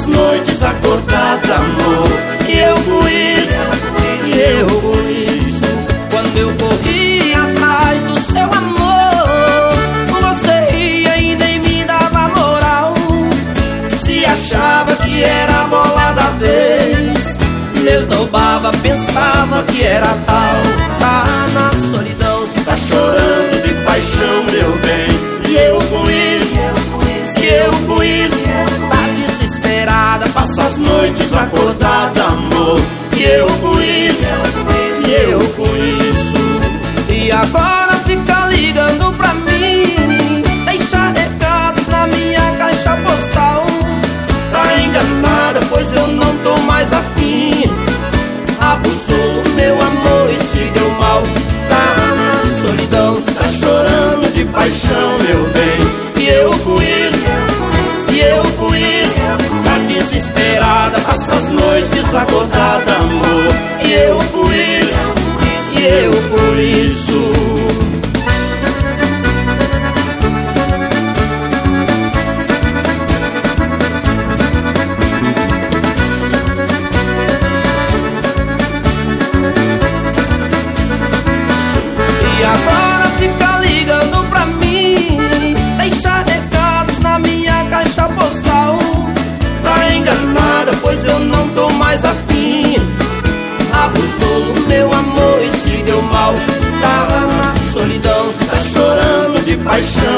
as noites acordada, amor. E eu com isso, Quando eu corria atrás do seu amor, você ria e nem me dava moral. Se achava que era a bola da vez, me esnobava, pensava que era tal. Tá na solidão, tá chorando de paixão, meu bem. E eu com isso, tá desesperada, passa as noites acordada, amor. E eu com isso, E agora fica ligando pra mim, deixa recados na minha caixa postal. tá enganada, pois eu não tô mais afim. Abusou do meu amor e se deu mal. Tá na solidão, Tá chorando de paixão, meu bem. e eu com isso, Tá desesperada, passa as noites acordada, amor. e eu com isso. E agora fica ligando pra mim, deixa recados na minha caixa postal. Tá enganada, pois eu não tô mais afim. Abusou do meu amor e se deu mal. Tá na solidão, tá chorando de paixão.